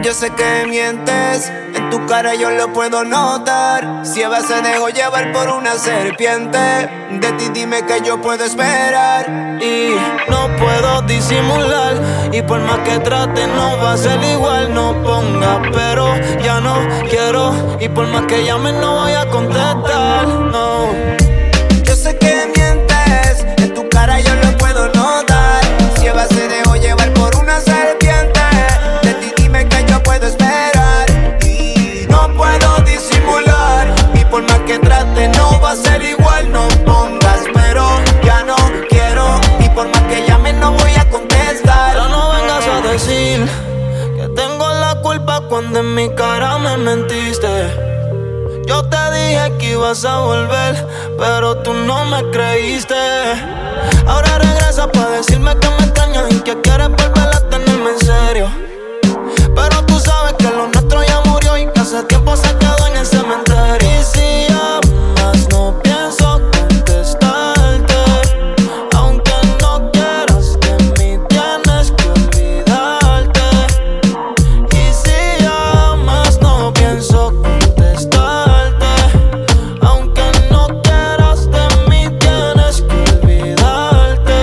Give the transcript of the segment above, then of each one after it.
Yo sé que mientes, en tu cara yo lo puedo notar. Si Eva se dejó llevar por una serpiente, de ti dime que yo puedo esperar. Y no puedo disimular, y por más que trate no va a ser igual. No ponga pero, ya no quiero, y por más que llame no voy a contestar, no. Yo sé que mientes, en tu cara yo lo puedo notar. Si Eva se dejó llevar por una serpiente, de ti dime que yo puedo esperar. Y no puedo disimular, y por más que trate no va a ser igual. No pongas pero, ya no quiero, y por más que llame no voy a contestar. Pero no vengas a decir que tengo la culpa cuando en mi cara me mentiste. Yo te dije que ibas a volver, pero tú no me creíste. Ahora regresa pa' decirme que me extrañas y que quieres volver a tenerme en serio. Pero tú sabes que lo nuestro ya murió y que hace tiempo se quedó en el cementerio. Y si llamas no pienso contestarte, aunque no quieras de mí tienes que olvidarte. Y si llamas no pienso contestarte, aunque no quieras de mí tienes que olvidarte.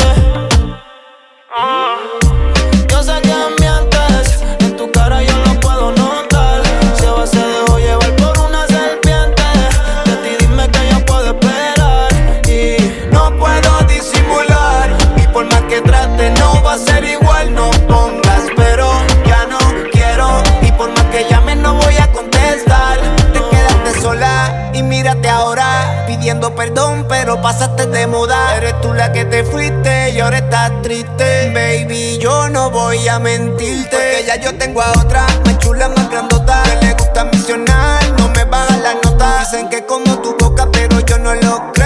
Yo sé que mientes, en tu cara yo lo puedo notar. Si Eva se dejó llevar por una serpiente, de ti dime que yo puedo esperar. Y no puedo disimular, y por más que trate no va a ser igual. No pongas pero, ya no quiero, y por más que llame no voy a contestar. Te quedaste sola y mírate ahora, pidiendo perdón pero pasaste de moda. Eres tú la que te fuiste y ahora estás triste. Baby, yo no voy a mentirte, porque ya yo tengo a otra más chula, más grandota, que le gusta misionar, no me baja la nota. Dicen que como tu boca pero yo no lo creo.